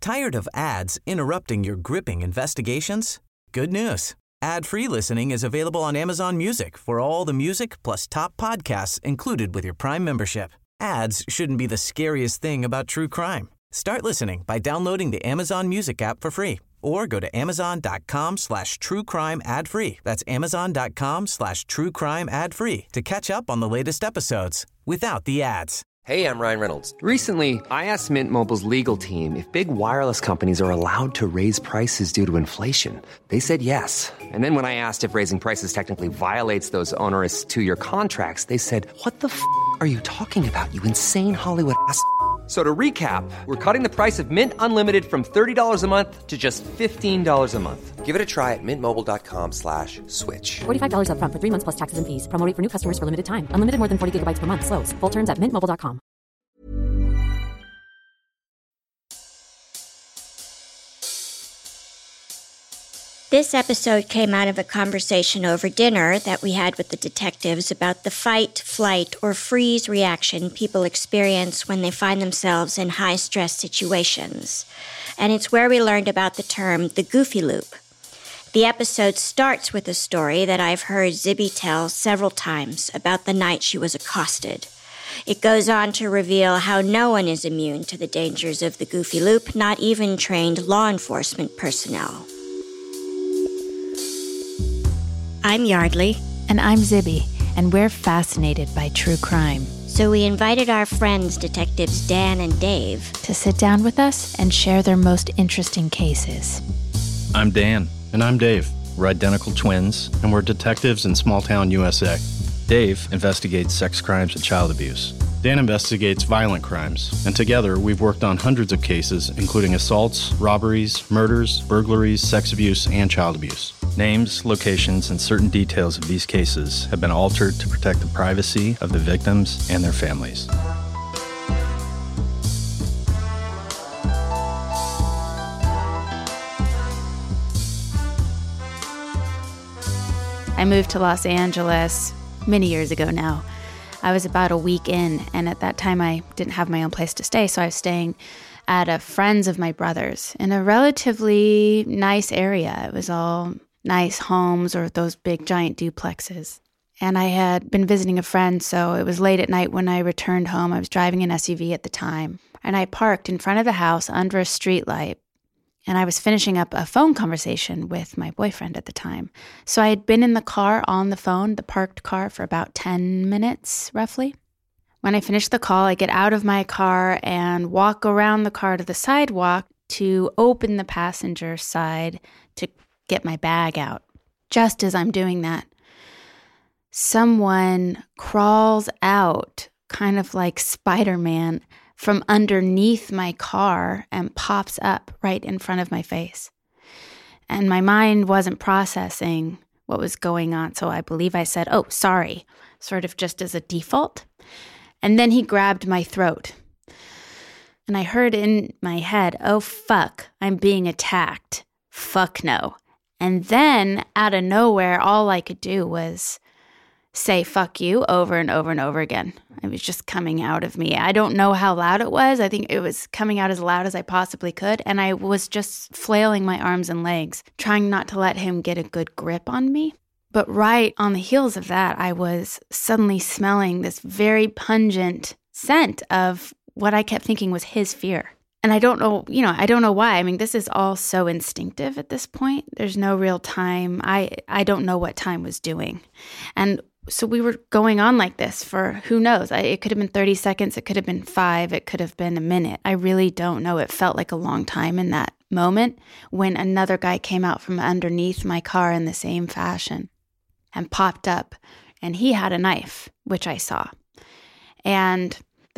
Tired of ads interrupting your gripping investigations? Good news. Ad-free listening is available on Amazon Music for all the music plus top podcasts included with your Prime membership. Ads shouldn't be the scariest thing about true crime. Start listening by downloading the Amazon Music app for free or go to amazon.com/truecrime ad-free. That's amazon.com/truecrime ad-free to catch up on the latest episodes without the ads. Hey, I'm Ryan Reynolds. Recently, I asked Mint Mobile's legal team if big wireless companies are allowed to raise prices due to inflation. They said yes. And then when I asked if raising prices technically violates those onerous two-year contracts, they said, "What the f*** are you talking about, you insane Hollywood ass?" So to recap, we're cutting the price of Mint Unlimited from $30 a month to just $15 a month. Give it a try at mintmobile.com/switch. $45 up front for 3 months plus taxes and fees. Promo rate for new customers for limited time. Unlimited more than 40 gigabytes per month. Slows full terms at mintmobile.com. This episode came out of a conversation over dinner that we had with the detectives about the fight, flight, or freeze reaction people experience when they find themselves in high-stress situations. And it's where we learned about the term the goofy loop. The episode starts with a story that I've heard Zibby tell several times about the night she was accosted. It goes on to reveal how no one is immune to the dangers of the goofy loop, not even trained law enforcement personnel. I'm Yardley. And I'm Zibby, and we're fascinated by true crime. So we invited our friends, Detectives Dan and Dave, to sit down with us and share their most interesting cases. I'm Dan. And I'm Dave. We're identical twins, and we're detectives in small-town USA. Dave investigates sex crimes and child abuse. Dan investigates violent crimes, and together we've worked on hundreds of cases, including assaults, robberies, murders, burglaries, sex abuse, and child abuse. Names, locations, and certain details of these cases have been altered to protect the privacy of the victims and their families. I moved to Los Angeles many years ago now. I was about a week in, and at that time I didn't have my own place to stay, so I was staying at a friend's of my brother's in a relatively nice area. It was all nice homes or those big giant duplexes. And I had been visiting a friend, so it was late at night when I returned home. I was driving an SUV at the time, and I parked in front of the house under a streetlight. And I was finishing up a phone conversation with my boyfriend at the time. So I had been in the car on the phone, the parked car, for about 10 minutes, roughly. When I finished the call, I get out of my car and walk around the car to the sidewalk to open the passenger side to get my bag out. Just as I'm doing that, someone crawls out, kind of like Spider-Man, from underneath my car and pops up right in front of my face. And my mind wasn't processing what was going on, so I believe I said, "Oh, sorry," sort of just as a default. And then he grabbed my throat. And I heard in my head, "Oh, fuck, I'm being attacked. Fuck no." And then, out of nowhere, all I could do was say "fuck you" over and over and over again. It was just coming out of me. I don't know how loud it was. I think it was coming out as loud as I possibly could. And I was just flailing my arms and legs, trying not to let him get a good grip on me. But right on the heels of that, I was suddenly smelling this very pungent scent of what I kept thinking was his fear. And I don't know, I don't know why. I mean, this is all so instinctive at this point. There's no real time. I don't know what time was doing. And so we were going on like this for who knows. It could have been 30 seconds. It could have been 5. It could have been a minute. I really don't know. It felt like a long time in that moment when another guy came out from underneath my car in the same fashion and popped up. And he had a knife, which I saw. And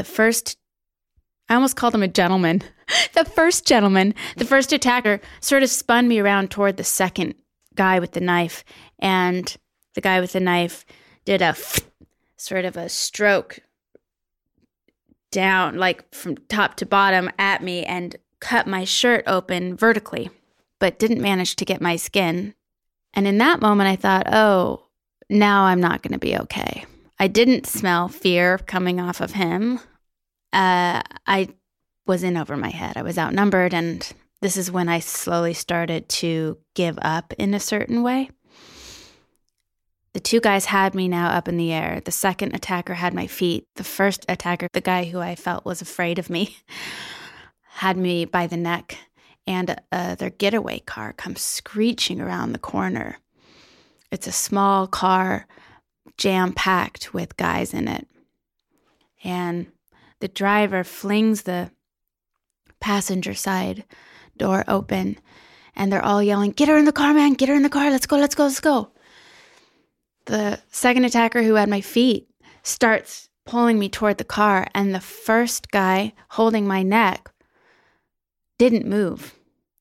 I almost called him a gentleman. The first attacker sort of spun me around toward the second guy with the knife. And the guy with the knife did a sort of a stroke down, like from top to bottom at me, and cut my shirt open vertically, but didn't manage to get my skin. And in that moment, I thought, oh, now I'm not going to be okay. I didn't smell fear coming off of him. I was in over my head. I was outnumbered, and this is when I slowly started to give up in a certain way. The two guys had me now up in the air. The second attacker had my feet. The first attacker, the guy who I felt was afraid of me, had me by the neck. And their getaway car comes screeching around the corner. It's a small car, jam-packed with guys in it. And the driver flings the passenger side door open, and they're all yelling, "Get her in the car, man! Get her in the car! Let's go, let's go, let's go!" The second attacker, who had my feet, starts pulling me toward the car, and the first guy holding my neck didn't move.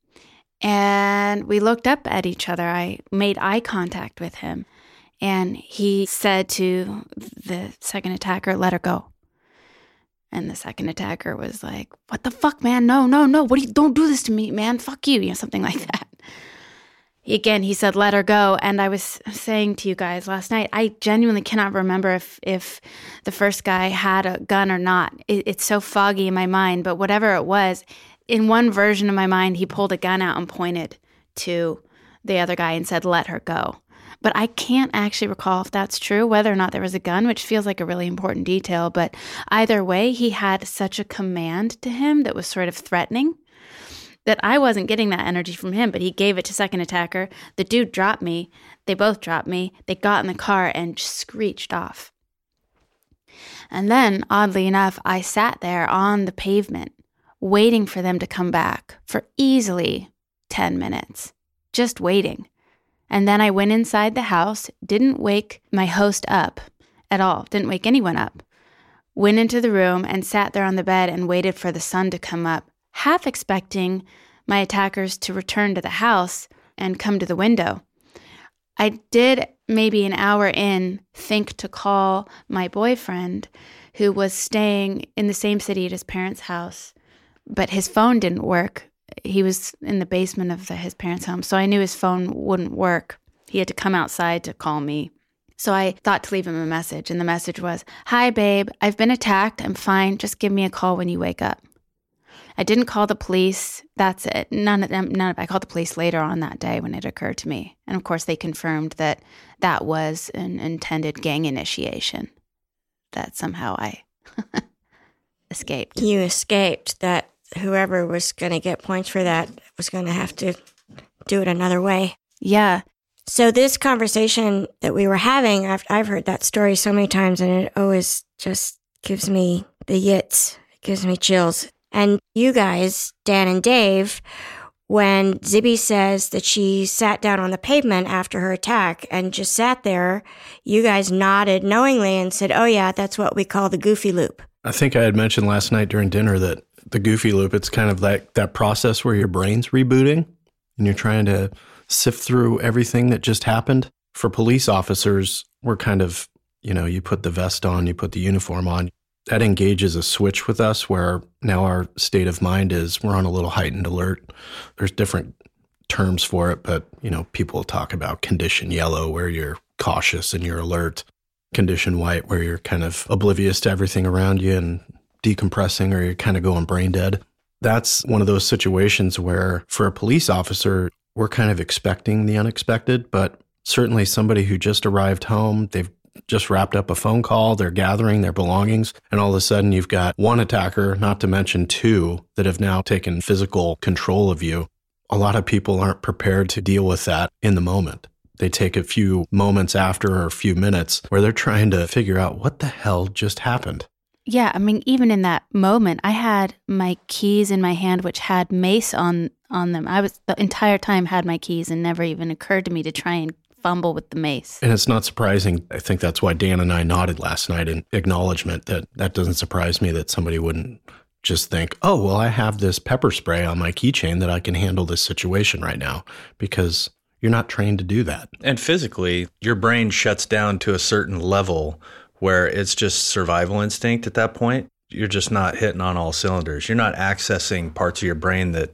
And we looked up at each other. I made eye contact with him, and he said to the second attacker, "Let her go." And the second attacker was like, "What the fuck, man? No. Don't do this to me, man. Fuck you," something like that. Again, he said, "Let her go." And I was saying to you guys last night, I genuinely cannot remember if the first guy had a gun or not. It's so foggy in my mind, but whatever it was, in one version of my mind, he pulled a gun out and pointed to the other guy and said, "Let her go." But I can't actually recall if that's true, whether or not there was a gun, which feels like a really important detail. But either way, he had such a command to him that was sort of threatening that I wasn't getting that energy from him, but he gave it to second attacker. The dude dropped me. They both dropped me. They got in the car and screeched off. And then, oddly enough, I sat there on the pavement waiting for them to come back for easily 10 minutes, just waiting. And then I went inside the house, didn't wake my host up at all, didn't wake anyone up. Went into the room and sat there on the bed and waited for the sun to come up, half expecting my attackers to return to the house and come to the window. I did, maybe an hour in, think to call my boyfriend, who was staying in the same city at his parents' house, but his phone didn't work. He was in the basement of his parents' home, so I knew his phone wouldn't work. He had to come outside to call me. So I thought to leave him a message, and the message was, "Hi, babe, I've been attacked. I'm fine. Just give me a call when you wake up." I didn't call the police. That's it. I called the police later on that day when it occurred to me. And of course, they confirmed that that was an intended gang initiation, that somehow I escaped. You escaped. That whoever was going to get points for that was going to have to do it another way. Yeah. So this conversation that we were having, I've heard that story so many times, and it always just gives me the yits. It gives me chills. And you guys, Dan and Dave, when Zibby says that she sat down on the pavement after her attack and just sat there, you guys nodded knowingly and said, "Oh yeah, that's what we call the goofy loop." I think I had mentioned last night during dinner that the goofy loop, it's kind of like that process where your brain's rebooting and you're trying to sift through everything that just happened. For police officers, we're kind of, you put the vest on, you put the uniform on. That engages a switch with us where now our state of mind is we're on a little heightened alert. There's different terms for it, but, people talk about condition yellow where you're cautious and you're alert. Condition white where you're kind of oblivious to everything around you and decompressing, or you're kind of going brain dead. That's one of those situations where for a police officer, we're kind of expecting the unexpected, but certainly somebody who just arrived home, they've just wrapped up a phone call, they're gathering their belongings, and all of a sudden you've got one attacker, not to mention two, that have now taken physical control of you. A lot of people aren't prepared to deal with that in the moment. They take a few moments after or a few minutes where they're trying to figure out what the hell just happened. Yeah, even in that moment, I had my keys in my hand, which had mace on them. I was the entire time had my keys, and never even occurred to me to try and fumble with the mace. And it's not surprising. I think that's why Dan and I nodded last night in acknowledgement that doesn't surprise me that somebody wouldn't just think, "Oh, well, I have this pepper spray on my keychain that I can handle this situation right now," because you're not trained to do that. And physically, your brain shuts down to a certain level where it's just survival instinct at that point. You're just not hitting on all cylinders. You're not accessing parts of your brain that,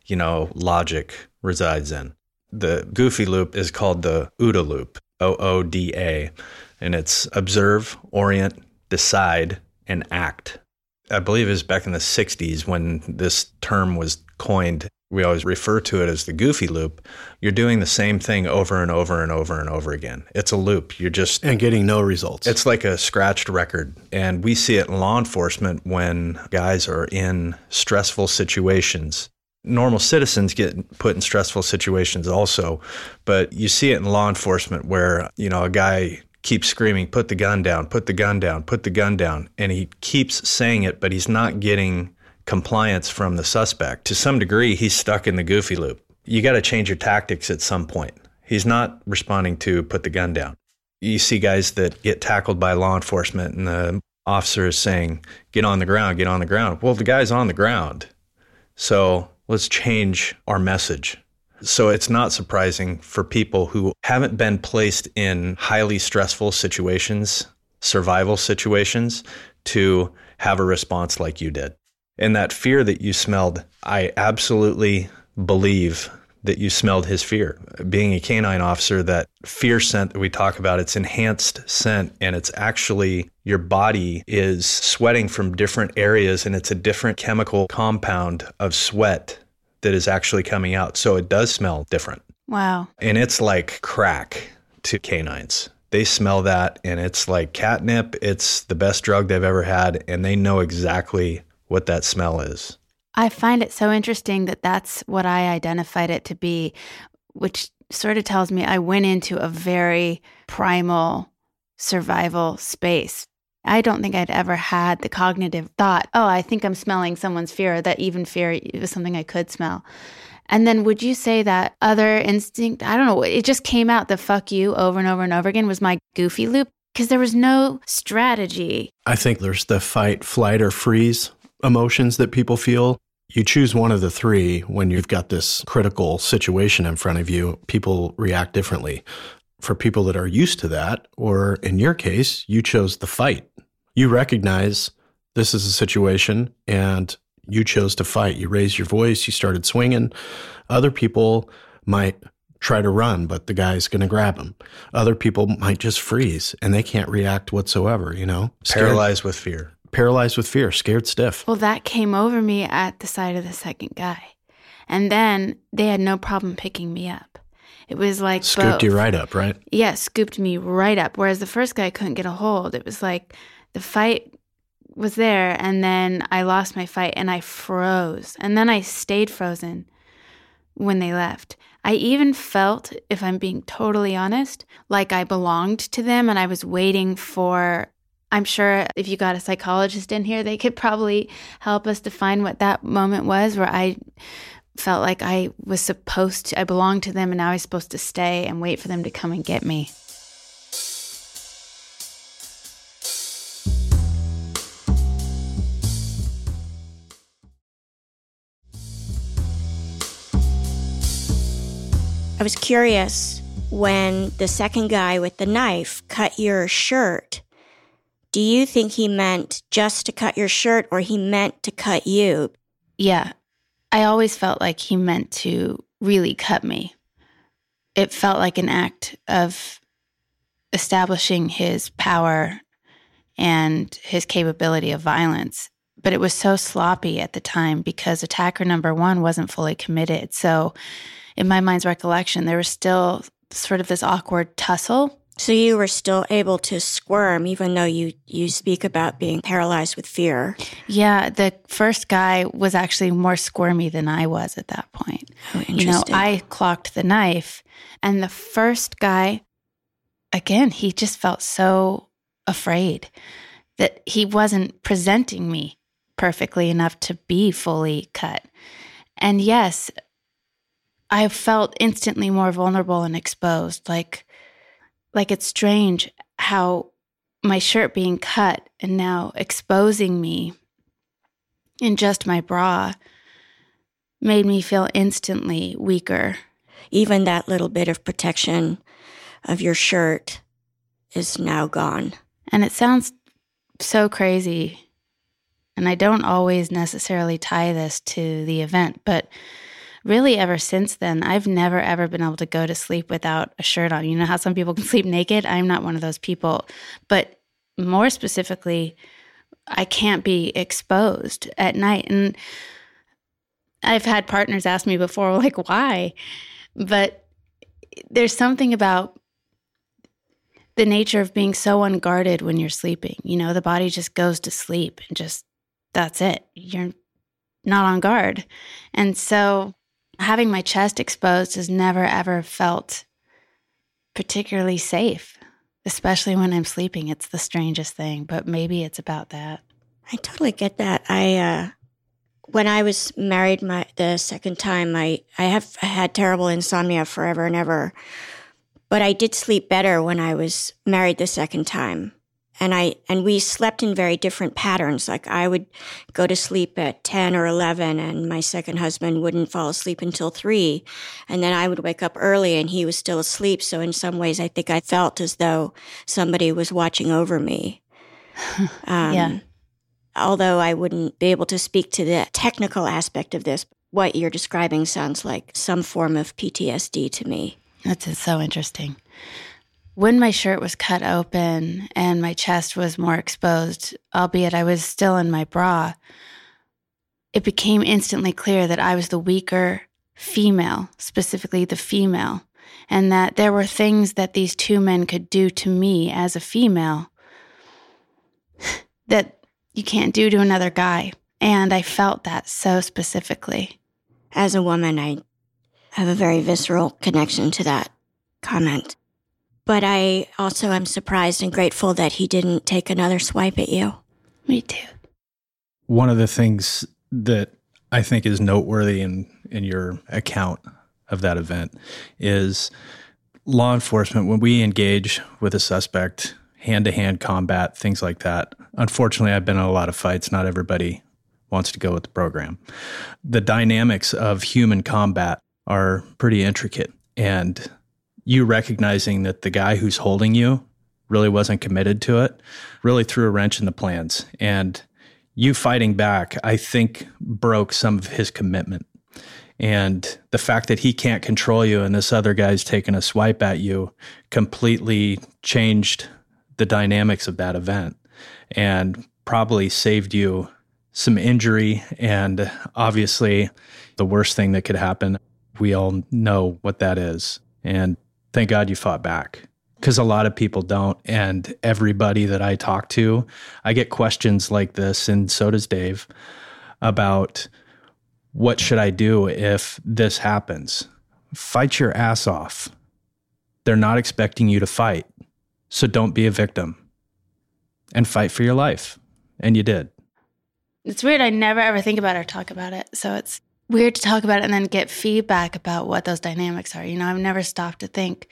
logic resides in. The goofy loop is called the OODA loop, OODA, and it's observe, orient, decide, and act. I believe it was back in the 60s when this term was coined. We always refer to it as the goofy loop. You're doing the same thing over and over and over and over again. It's a loop. And getting no results. It's like a scratched record. And we see it in law enforcement when guys are in stressful situations. Normal citizens get put in stressful situations also, but you see it in law enforcement where, a guy keeps screaming, put the gun down, put the gun down, put the gun down. And he keeps saying it, but he's not getting compliance from the suspect. To some degree, he's stuck in the goofy loop. You got to change your tactics at some point. He's not responding to put the gun down. You see guys that get tackled by law enforcement and the officer is saying, get on the ground, get on the ground. Well, the guy's on the ground. So let's change our message. So it's not surprising for people who haven't been placed in highly stressful situations, survival situations, to have a response like you did. And that fear that you smelled, I absolutely believe that you smelled his fear. Being a canine officer, that fear scent that we talk about, it's enhanced scent, and it's actually your body is sweating from different areas, and it's a different chemical compound of sweat that is actually coming out. So it does smell different. Wow. And it's like crack to canines. They smell that, and it's like catnip. It's the best drug they've ever had, and they know exactly what that smell is. I find it so interesting that that's what I identified it to be, which sort of tells me I went into a very primal survival space. I don't think I'd ever had the cognitive thought, I think I'm smelling someone's fear, that even fear was something I could smell. And then would you say that other instinct, I don't know, it just came out, the fuck you over and over and over again was my goofy loop? Because there was no strategy. I think there's the fight, flight, or freeze emotions that people feel. You choose one of the three when you've got this critical situation in front of you. People react differently. For people that are used to that, or in your case, you chose the fight. You recognize this is a situation and you chose to fight. You raised your voice, you started swinging. Other people might try to run, but the guy's going to grab them. Other people might just freeze and they can't react whatsoever, Paralyzed with fear. Paralyzed with fear, scared stiff. Well, that came over me at the sight of the second guy. And then they had no problem picking me up. It was like scooped both. You right up, right? Yeah, scooped me right up. Whereas the first guy couldn't get a hold. It was like the fight was there, and then I lost my fight, and I froze. And then I stayed frozen when they left. I even felt, if I'm being totally honest, like I belonged to them, and I was waiting for... I'm sure if you got a psychologist in here, they could probably help us define what that moment was where I felt like I belonged to them, and now I was supposed to stay and wait for them to come and get me. I was curious, when the second guy with the knife cut your shirt, do you think he meant just to cut your shirt, or he meant to cut you? Yeah. I always felt like he meant to really cut me. It felt like an act of establishing his power and his capability of violence. But it was so sloppy at the time because attacker number one wasn't fully committed. So in my mind's recollection, there was still sort of this awkward tussle. So you were still able to squirm, even though you speak about being paralyzed with fear. Yeah, the first guy was actually more squirmy than I was at that point. Oh, interesting. I clocked the knife, and the first guy, again, he just felt so afraid that he wasn't presenting me perfectly enough to be fully cut. And yes, I felt instantly more vulnerable and exposed, like it's strange how my shirt being cut and now exposing me in just my bra made me feel instantly weaker. Even that little bit of protection of your shirt is now gone. And it sounds so crazy, and I don't always necessarily tie this to the event, but really, ever since then, I've never, ever been able to go to sleep without a shirt on. You know how some people can sleep naked? I'm not one of those people. But more specifically, I can't be exposed at night. And I've had partners ask me before, like, why? But there's something about the nature of being so unguarded when you're sleeping. You know, the body just goes to sleep and just, that's it. You're not on guard. And so having my chest exposed has never, ever felt particularly safe, especially when I'm sleeping. It's the strangest thing, but maybe it's about that. I totally get that. When I was married the second time, I had terrible insomnia forever and ever. But I did sleep better when I was married the second time. And we slept in very different patterns. Like I would go to sleep at 10 or 11 and my second husband wouldn't fall asleep until 3. And then I would wake up early and he was still asleep. So in some ways, I think I felt as though somebody was watching over me. Yeah. Although I wouldn't be able to speak to the technical aspect of this, what you're describing sounds like some form of PTSD to me. That's so interesting. When my shirt was cut open and my chest was more exposed, albeit I was still in my bra, it became instantly clear that I was the weaker female, specifically the female, and that there were things that these two men could do to me as a female that you can't do to another guy. And I felt that so specifically. As a woman, I have a very visceral connection to that comment. But I also am surprised and grateful that he didn't take another swipe at you. Me too. One of the things that I think is noteworthy in your account of that event is law enforcement, when we engage with a suspect, hand-to-hand combat, things like that. Unfortunately, I've been in a lot of fights. Not everybody wants to go with the program. The dynamics of human combat are pretty intricate. And you recognizing that the guy who's holding you really wasn't committed to it really threw a wrench in the plans. And you fighting back, I think, broke some of his commitment. And the fact that he can't control you and this other guy's taking a swipe at you completely changed the dynamics of that event and probably saved you some injury. And obviously, the worst thing that could happen, we all know what that is. And thank God you fought back, because a lot of people don't. And everybody that I talk to, I get questions like this, and so does Dave, about what should I do if this happens? Fight your ass off. They're not expecting you to fight. So don't be a victim and fight for your life. And you did. It's weird. I never ever think about it or talk about it. So it's weird to talk about it and then get feedback about what those dynamics are. You know, I've never stopped to think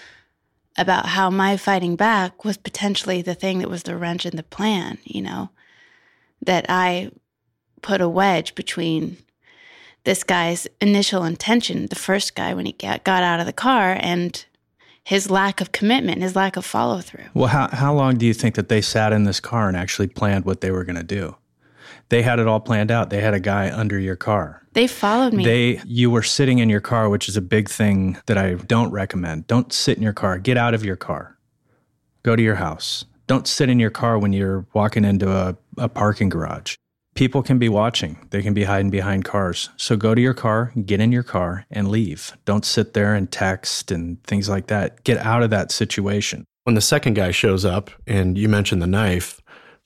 about how my fighting back was potentially the thing that was the wrench in the plan, you know, that I put a wedge between this guy's initial intention, the first guy when he got out of the car, and his lack of commitment, his lack of follow through. Well, how long do you think that they sat in this car and actually planned what they were going to do? They had it all planned out. They had a guy under your car. They followed me. You were sitting in your car, which is a big thing that I don't recommend. Don't sit in your car. Get out of your car. Go to your house. Don't sit in your car when you're walking into a parking garage. People can be watching. They can be hiding behind cars. So go to your car, get in your car, and leave. Don't sit there and text and things like that. Get out of that situation. When the second guy shows up, and you mentioned the knife,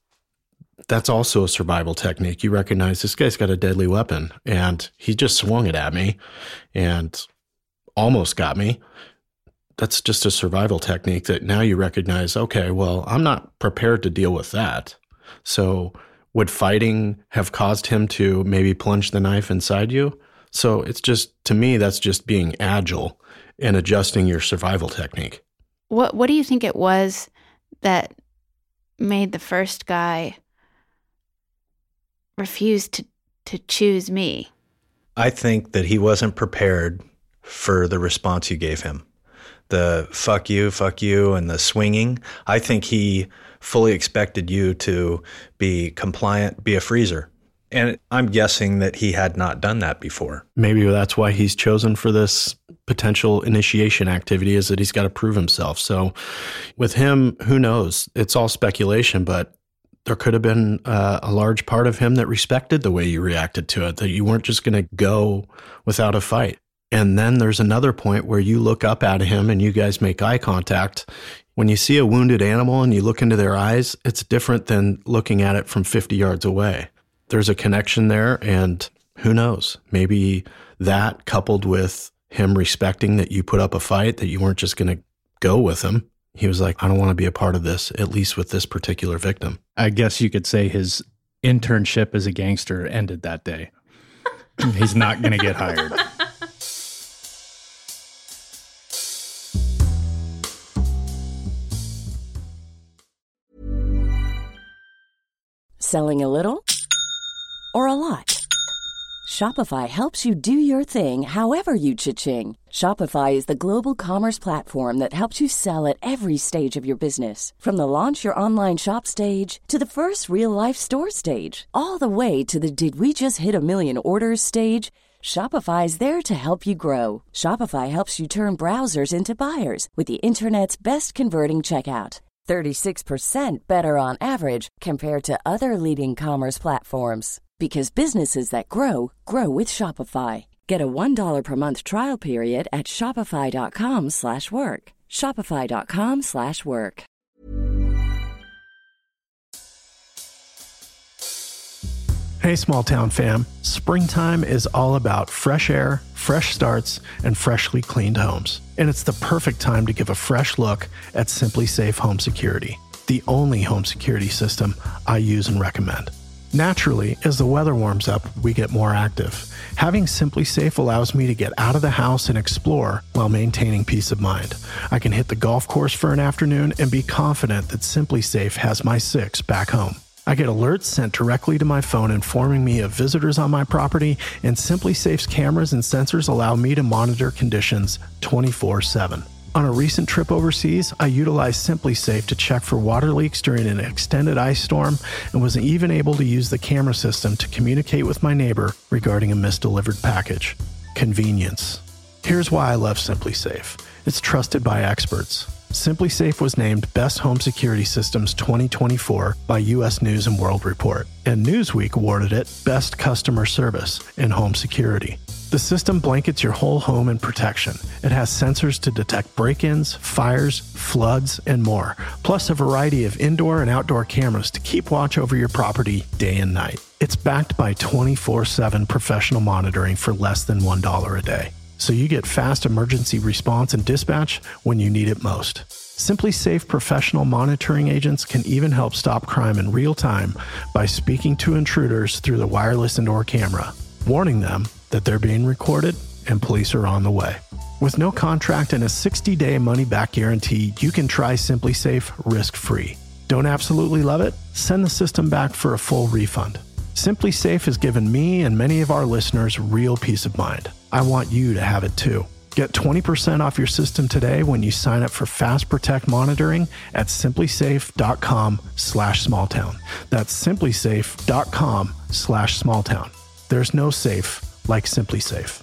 that's also a survival technique. You recognize this guy's got a deadly weapon, and he just swung it at me and almost got me. That's just a survival technique that now you recognize, okay, well, I'm not prepared to deal with that. So would fighting have caused him to maybe plunge the knife inside you? So it's just, to me, that's just being agile and adjusting your survival technique. What do you think it was that made the first guy refuse to choose me? I think that he wasn't prepared for the response you gave him. The fuck you, and the swinging. I think he fully expected you to be compliant, be a freezer. And I'm guessing that he had not done that before. Maybe that's why he's chosen for this potential initiation activity, is that he's got to prove himself. So with him, who knows? It's all speculation, but There could have been a large part of him that respected the way you reacted to it, that you weren't just going to go without a fight. And then there's another point where you look up at him and you guys make eye contact. When you see a wounded animal and you look into their eyes, it's different than looking at it from 50 yards away. There's a connection there, and who knows, maybe that coupled with him respecting that you put up a fight, that you weren't just going to go with him. He was like, I don't want to be a part of this, at least with this particular victim. I guess you could say his internship as a gangster ended that day. He's not going to get hired. Selling a little or a lot? Shopify helps you do your thing however you cha-ching. Shopify is the global commerce platform that helps you sell at every stage of your business. From the launch your online shop stage to the first real-life store stage, all the way to the did we just hit a million orders stage. Shopify is there to help you grow. Shopify helps you turn browsers into buyers with the internet's best converting checkout. 36% better on average compared to other leading commerce platforms. Because businesses that grow, grow with Shopify. Get a $1 per month trial period at shopify.com/work. Shopify.com/work. Hey, small town fam. Springtime is all about fresh air, fresh starts, and freshly cleaned homes. And it's the perfect time to give a fresh look at Simply Safe Home Security, the only home security system I use and recommend. Naturally, as the weather warms up, we get more active. Having Simply Safe allows me to get out of the house and explore while maintaining peace of mind. I can hit the golf course for an afternoon and be confident that Simply Safe has my 6 back home. I get alerts sent directly to my phone informing me of visitors on my property, and Simply Safe's cameras and sensors allow me to monitor conditions 24/7. On a recent trip overseas, I utilized Simply Safe to check for water leaks during an extended ice storm and was even able to use the camera system to communicate with my neighbor regarding a misdelivered package. Convenience. Here's why I love Simply Safe. It's trusted by experts. Simply Safe was named Best Home Security Systems 2024 by U.S. News & World Report, and Newsweek awarded it Best Customer Service in Home Security. The system blankets your whole home in protection. It has sensors to detect break-ins, fires, floods, and more, plus a variety of indoor and outdoor cameras to keep watch over your property day and night. It's backed by 24/7 professional monitoring for less than $1 a day. So you get fast emergency response and dispatch when you need it most. Simply Safe professional monitoring agents can even help stop crime in real time by speaking to intruders through the wireless indoor camera, warning them that they're being recorded and police are on the way. With no contract and a 60-day money-back guarantee, you can try Simply Safe risk-free. Don't absolutely love it? Send the system back for a full refund. Simply Safe has given me and many of our listeners real peace of mind. I want you to have it too. Get 20% off your system today when you sign up for Fast Protect monitoring at simplysafe.com/smalltown. That's simplysafe.com/smalltown. There's no safe like Simply Safe.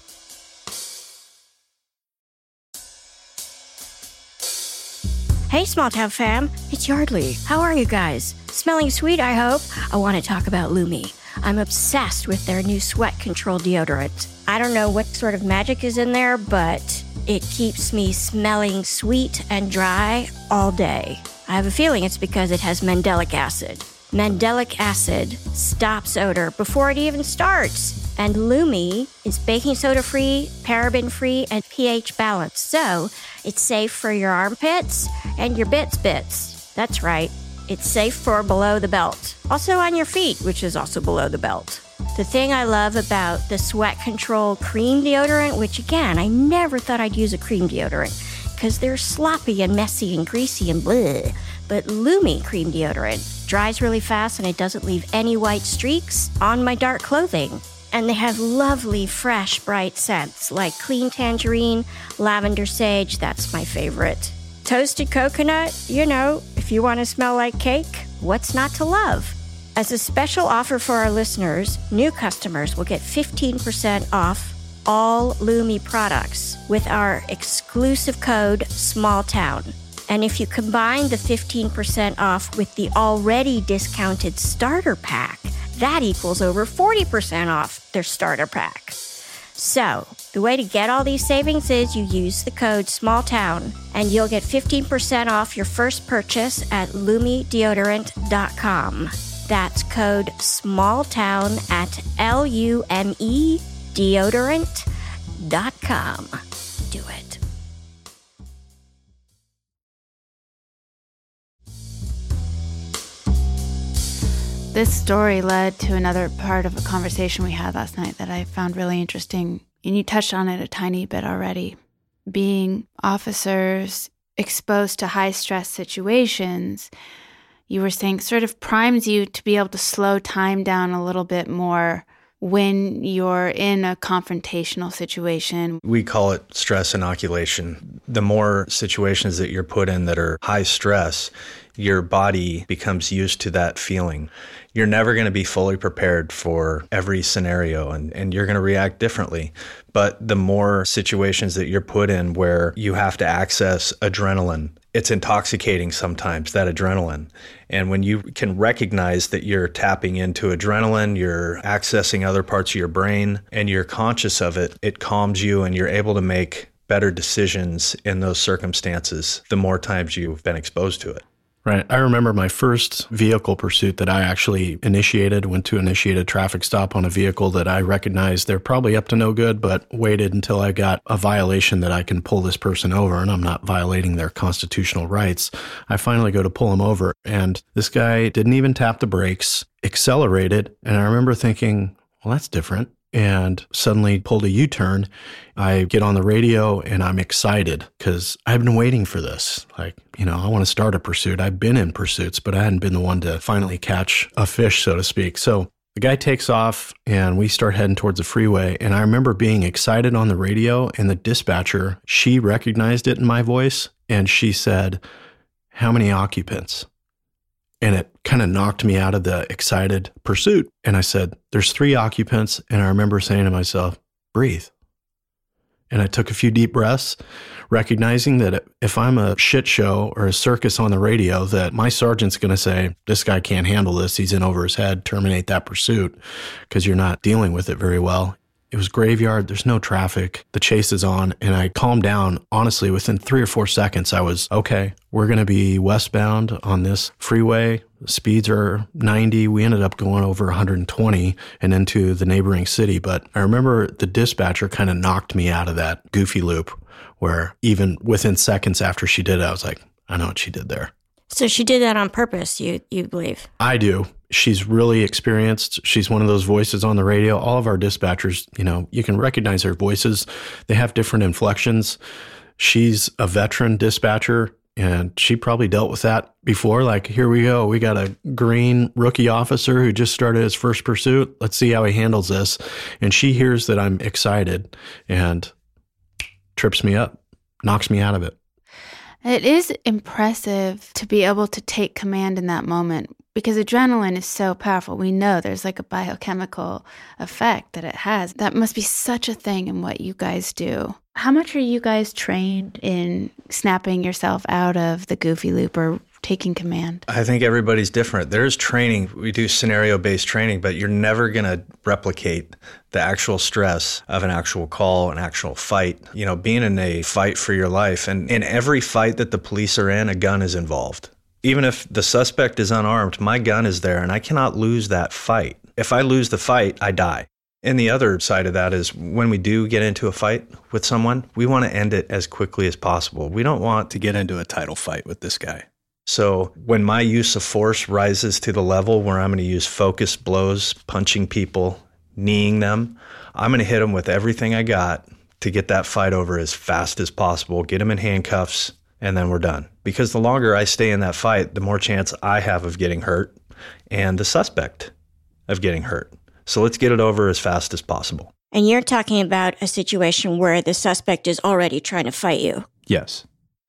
Hey, small town fam, it's Yardley. How are you guys? Smelling sweet, I hope. I want to talk about Lumi. I'm obsessed with their new sweat control deodorant. I don't know what sort of magic is in there, but it keeps me smelling sweet and dry all day. I have a feeling it's because it has mandelic acid. Mandelic acid stops odor before it even starts. And Lumi is baking soda free, paraben free, and pH balanced. So it's safe for your armpits and your bits. That's right. It's safe for below the belt. Also on your feet, which is also below the belt. The thing I love about the Sweat Control cream deodorant, which again, I never thought I'd use a cream deodorant because they're sloppy and messy and greasy and bleh. But Lumi cream deodorant dries really fast and it doesn't leave any white streaks on my dark clothing. And they have lovely, fresh, bright scents like clean tangerine, lavender sage, that's my favorite. Toasted coconut, you know, if you want to smell like cake, what's not to love? As a special offer for our listeners, new customers will get 15% off all Lumi products with our exclusive code SMALLTOWN. And if you combine the 15% off with the already discounted starter pack, that equals over 40% off their starter pack. So, the way to get all these savings is you use the code SMALLTOWN and you'll get 15% off your first purchase at LumeDeodorant.com. That's code SMALLTOWN at LumeDeodorant.com. Do it. This story led to another part of a conversation we had last night that I found really interesting. And you touched on it a tiny bit already. Being officers exposed to high-stress situations, you were saying sort of primes you to be able to slow time down a little bit more when you're in a confrontational situation. We call it stress inoculation. The more situations that you're put in that are high stress, your body becomes used to that feeling. You're never going to be fully prepared for every scenario, and you're going to react differently. But the more situations that you're put in where you have to access adrenaline, it's intoxicating sometimes, that adrenaline. And when you can recognize that you're tapping into adrenaline, you're accessing other parts of your brain, and you're conscious of it, it calms you and you're able to make better decisions in those circumstances the more times you've been exposed to it. Right. I remember my first vehicle pursuit that I actually went to initiate a traffic stop on a vehicle that I recognized they're probably up to no good, but waited until I got a violation that I can pull this person over and I'm not violating their constitutional rights. I finally go to pull him over and this guy didn't even tap the brakes, accelerated. And I remember thinking, well, that's different. And suddenly pulled a U-turn. I get on the radio and I'm excited because I've been waiting for this. I want to start a pursuit. I've been in pursuits, but I hadn't been the one to finally catch a fish, so to speak. So the guy takes off and we start heading towards the freeway. And I remember being excited on the radio and the dispatcher, she recognized it in my voice and she said, "How many occupants?" And it kind of knocked me out of the excited pursuit. And I said, "There's 3 occupants." And I remember saying to myself, "Breathe." And I took a few deep breaths, recognizing that if I'm a shit show or a circus on the radio, that my sergeant's going to say, "This guy can't handle this. He's in over his head. Terminate that pursuit because you're not dealing with it very well." It was graveyard. There's no traffic. The chase is on. And I calmed down. Honestly, within 3 or 4 seconds, I was, okay, we're going to be westbound on this freeway. The speeds are 90. We ended up going over 120 and into the neighboring city. But I remember the dispatcher kind of knocked me out of that goofy loop where even within seconds after she did it, I was like, I know what she did there. So she did that on purpose, you believe? I do. She's really experienced. She's one of those voices on the radio. All of our dispatchers, you can recognize their voices. They have different inflections. She's a veteran dispatcher, and she probably dealt with that before. Like, here we go. We got a green rookie officer who just started his first pursuit. Let's see how he handles this. And she hears that I'm excited and trips me up, knocks me out of it. It is impressive to be able to take command in that moment because adrenaline is so powerful. We know there's like a biochemical effect that it has. That must be such a thing in what you guys do. How much are you guys trained in snapping yourself out of the goofy loop or taking command? I think everybody's different. There's training. We do scenario-based training, but you're never going to replicate the actual stress of an actual call, an actual fight. Being in a fight for your life. And in every fight that the police are in, a gun is involved. Even if the suspect is unarmed, my gun is there, and I cannot lose that fight. If I lose the fight, I die. And the other side of that is when we do get into a fight with someone, we want to end it as quickly as possible. We don't want to get into a title fight with this guy. So when my use of force rises to the level where I'm going to use focused blows, punching people, kneeing them, I'm going to hit them with everything I got to get that fight over as fast as possible, get them in handcuffs, and then we're done. Because the longer I stay in that fight, the more chance I have of getting hurt and the suspect of getting hurt. So let's get it over as fast as possible. And you're talking about a situation where the suspect is already trying to fight you. Yes.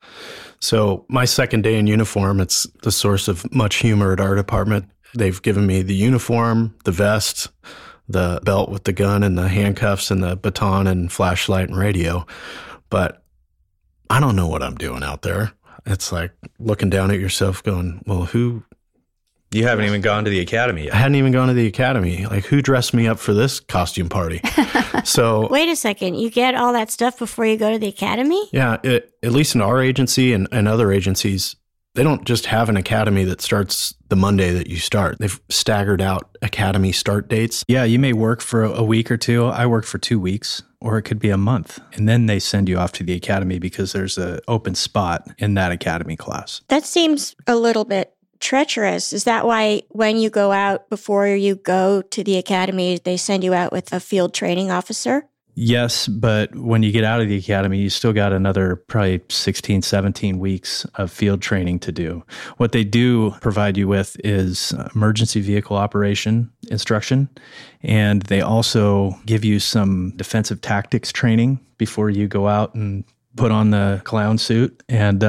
So my second day in uniform, it's the source of much humor at our department. They've given me the uniform, the vest, the belt with the gun and the handcuffs and the baton and flashlight and radio. But I don't know what I'm doing out there. It's like looking down at yourself going, well, who? You haven't even gone to the academy yet. I hadn't even gone to the academy. Like, who dressed me up for this costume party? So wait a second. You get all that stuff before you go to the academy? Yeah, at least in our agency and other agencies, they don't just have an academy that starts the Monday that you start. They've staggered out academy start dates. Yeah, you may work for a week or two. I work for 2 weeks, or it could be a month. And then they send you off to the academy because there's an open spot in that academy class. That seems a little bit treacherous. Is that why when you go out, before you go to the academy, they send you out with a field training officer? Yes, but when you get out of the academy, you still got another probably 16, 17 weeks of field training to do. What they do provide you with is emergency vehicle operation instruction, and they also give you some defensive tactics training before you go out and put on the clown suit and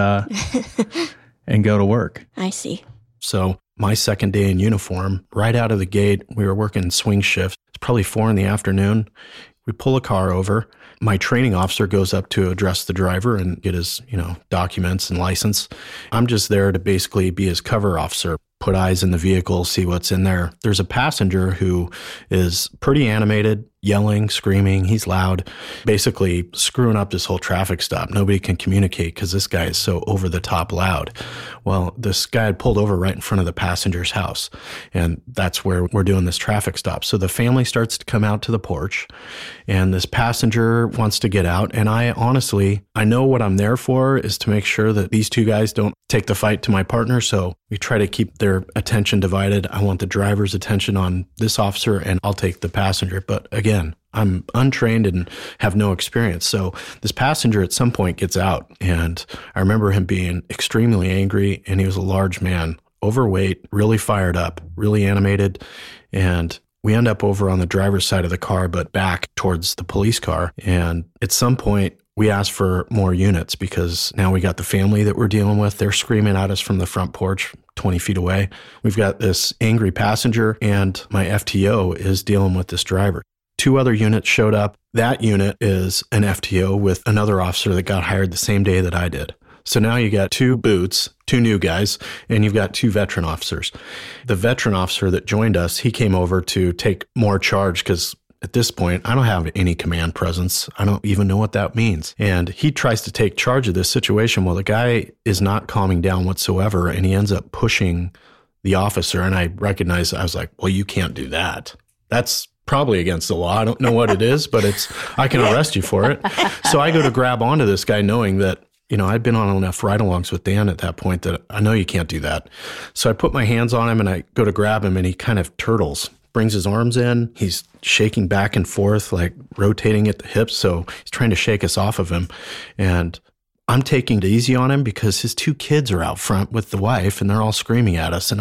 and go to work. I see. So my second day in uniform, right out of the gate, we were working swing shift. It's probably 4 p.m. We pull a car over. My training officer goes up to address the driver and get his, documents and license. I'm just there to basically be his cover officer, put eyes in the vehicle, see what's in there. There's a passenger who is pretty animated, yelling, screaming. He's loud, basically screwing up this whole traffic stop. Nobody can communicate because this guy is so over the top loud. Well, this guy had pulled over right in front of the passenger's house, and that's where we're doing this traffic stop. So the family starts to come out to the porch, and this passenger wants to get out. And I know what I'm there for is to make sure that these two guys don't take the fight to my partner. So we try to keep their attention divided. I want the driver's attention on this officer, and I'll take the passenger. But again, I'm untrained and have no experience. So this passenger at some point gets out, and I remember him being extremely angry, and he was a large man, overweight, really fired up, really animated. And we end up over on the driver's side of the car, but back towards the police car. And at some point, we asked for more units because now we got the family that we're dealing with. They're screaming at us from the front porch 20 feet away. We've got this angry passenger, and my FTO is dealing with this driver. 2 other units showed up. That unit is an FTO with another officer that got hired the same day that I did. So now you got 2 boots, 2 new guys, and you've got 2 veteran officers. The veteran officer that joined us, he came over to take more charge because at this point, I don't have any command presence. I don't even know what that means. And he tries to take charge of this situation. Well, the guy is not calming down whatsoever, and he ends up pushing the officer. And I was like, well, you can't do that. That's probably against the law. I don't know what it is, but I can arrest you for it. So I go to grab onto this guy knowing that, I'd been on enough ride-alongs with Dan at that point that I know you can't do that. So I put my hands on him and I go to grab him, and he kind of turtles, brings his arms in. He's shaking back and forth, like rotating at the hips. So he's trying to shake us off of him. And I'm taking it easy on him because his 2 kids are out front with the wife, and they're all screaming at us. And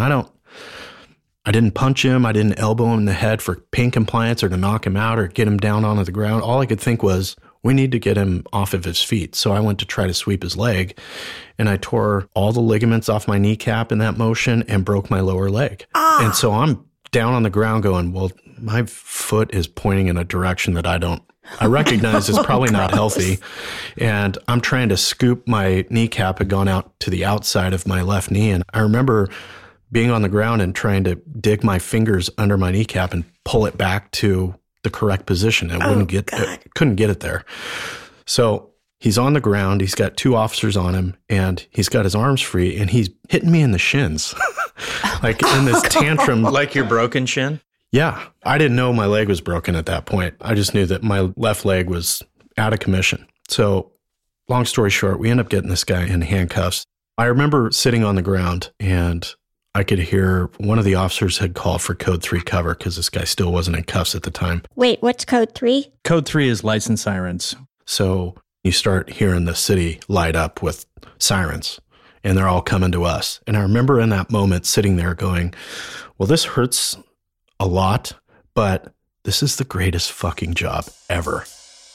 I didn't punch him. I didn't elbow him in the head for pain compliance or to knock him out or get him down onto the ground. All I could think was, we need to get him off of his feet. So I went to try to sweep his leg, and I tore all the ligaments off my kneecap in that motion and broke my lower leg. And so I'm down on the ground going, well, my foot is pointing in a direction that I recognize is probably not healthy. And I'm trying to scoop. My kneecap had gone out to the outside of my left knee. And I remember being on the ground and trying to dig my fingers under my kneecap and pull it back to the correct position. It couldn't get it there. So he's on the ground. He's got 2 officers on him, and he's got his arms free, and he's hitting me in the shins, like in this tantrum. Like your broken shin? Yeah. I didn't know my leg was broken at that point. I just knew that my left leg was out of commission. So long story short, we end up getting this guy in handcuffs. I remember sitting on the ground, and I could hear one of the officers had called for code 3 cover because this guy still wasn't in cuffs at the time. Wait, what's code 3? Code 3 is license sirens. So you start hearing the city light up with sirens, and they're all coming to us. And I remember in that moment sitting there going, well, this hurts a lot, but this is the greatest fucking job ever.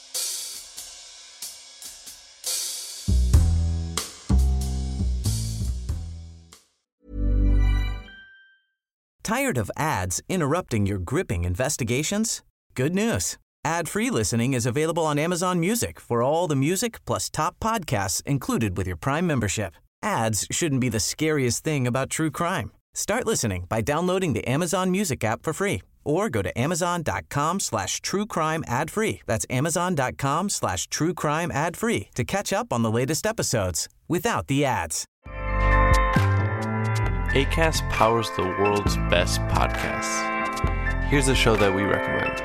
Tired of ads interrupting your gripping investigations? Good news. Ad-free listening is available on Amazon Music for all the music plus top podcasts included with your Prime membership. Ads shouldn't be the scariest thing about true crime. Start listening by downloading the Amazon Music app for free or go to amazon.com/truecrime ad-free. That's amazon.com/truecrime ad-free to catch up on the latest episodes without the ads. Acast powers the world's best podcasts. Here's a show that we recommend.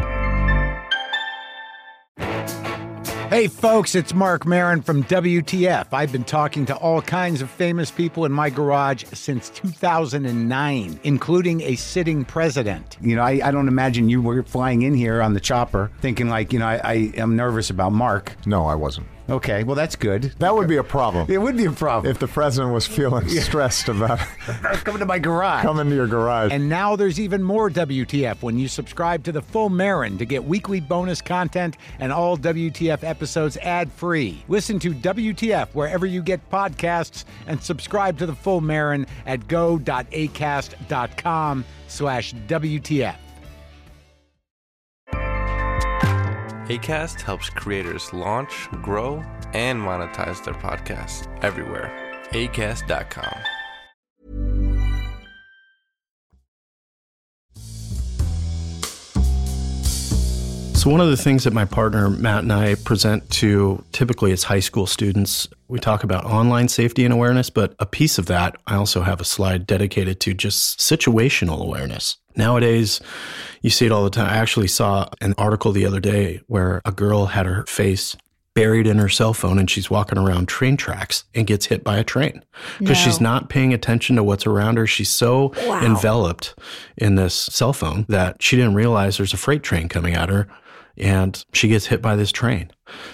Hey folks, it's Mark Maron from WTF. I've been talking to all kinds of famous people in my garage since 2009, including a sitting president. You know, I don't imagine you were flying in here on the chopper thinking like, I am nervous about Mark. No, I wasn't. Okay, well, that's good. That would be a problem. It would be a problem. If the president was feeling stressed about coming to my garage. Coming to your garage. And now there's even more WTF when you subscribe to the Full Marin to get weekly bonus content and all WTF episodes ad-free. Listen to WTF wherever you get podcasts and subscribe to the Full Marin at go.acast.com/WTF. Acast helps creators launch, grow, and monetize their podcasts everywhere. Acast.com. So one of the things that my partner Matt and I present to typically as high school students, we talk about online safety and awareness, but a piece of that, I also have a slide dedicated to just situational awareness. Nowadays, you see it all the time. I actually saw an article the other day where a girl had her face buried in her cell phone and she's walking around train tracks and gets hit by a train because she's not paying attention to what's around her. She's so enveloped in this cell phone that she didn't realize there's a freight train coming at her and she gets hit by this train.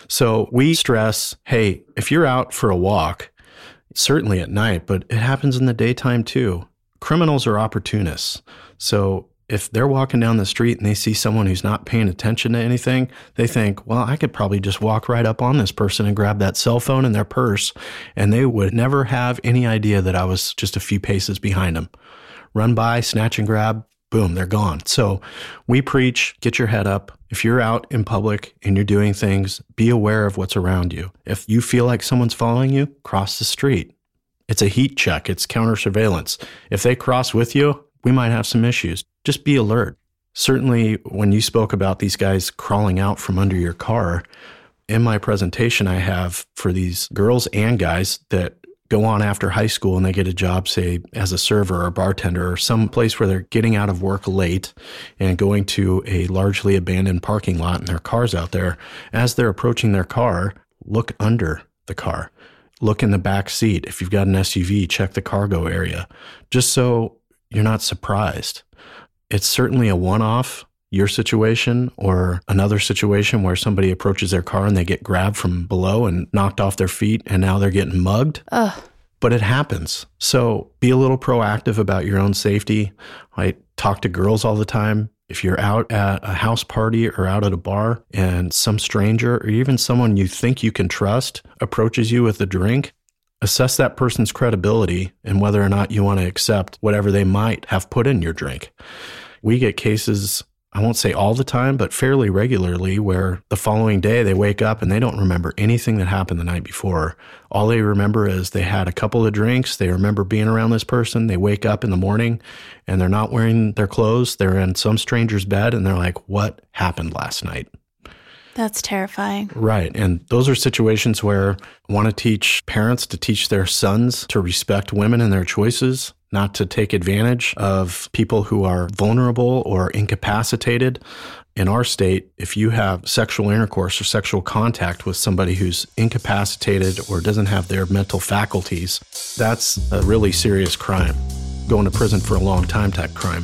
So we stress, hey, if you're out for a walk, certainly at night, but it happens in the daytime too. Criminals are opportunists. So if they're walking down the street and they see someone who's not paying attention to anything, they think, well, I could probably just walk right up on this person and grab that cell phone and their purse, and they would never have any idea that I was just a few paces behind them. Run by, snatch and grab, boom, they're gone. So we preach, get your head up. If you're out in public and you're doing things, be aware of what's around you. If you feel like someone's following you, cross the street. It's a heat check. It's counter surveillance. If they cross with you, we might have some issues. Just be alert. Certainly, when you spoke about these guys crawling out from under your car, in my presentation I have for these girls and guys that go on after high school and they get a job, say, as a server or bartender or some place where they're getting out of work late and going to a largely abandoned parking lot and their car's out there. As they're approaching their car, look under the car. Look in the back seat. If you've got an SUV, check the cargo area, just so you're not surprised. It's certainly a one-off, your situation or another situation where somebody approaches their car and they get grabbed from below and knocked off their feet and now they're getting mugged. But it happens. So be a little proactive about your own safety. I talk to girls all the time. If you're out at a house party or out at a bar and some stranger or even someone you think you can trust approaches you with a drink, assess that person's credibility and whether or not you want to accept whatever they might have put in your drink. We get cases, I won't say all the time, but fairly regularly, where the following day they wake up and they don't remember anything that happened the night before. All they remember is they had a couple of drinks, they remember being around this person, they wake up in the morning and they're not wearing their clothes, they're in some stranger's bed and they're like, what happened last night? That's terrifying. Right. And those are situations where I want to teach parents to teach their sons to respect women and their choices, not to take advantage of people who are vulnerable or incapacitated. In our state, if you have sexual intercourse or sexual contact with somebody who's incapacitated or doesn't have their mental faculties, that's a really serious crime. Going to prison for a long time type crime.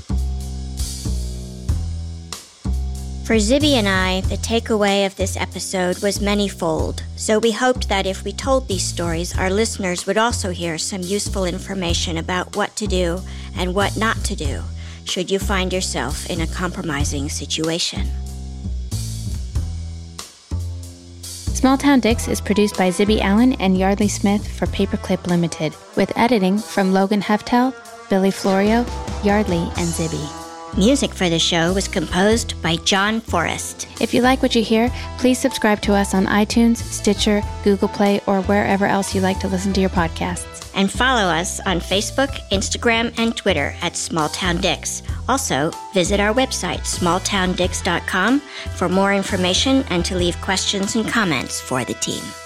For Zibby and I, the takeaway of this episode was manyfold, so we hoped that if we told these stories, our listeners would also hear some useful information about what to do and what not to do, should you find yourself in a compromising situation. Small Town Dicks is produced by Zibby Allen and Yardley Smith for Paperclip Limited, with editing from Logan Heftel, Billy Florio, Yardley, and Zibby. Music for the show was composed by John Forrest. If you like what you hear, please subscribe to us on iTunes, Stitcher, Google Play, or wherever else you like to listen to your podcasts. And follow us on Facebook, Instagram, and Twitter at Small Town Dicks. Also, visit our website, smalltowndicks.com, for more information and to leave questions and comments for the team.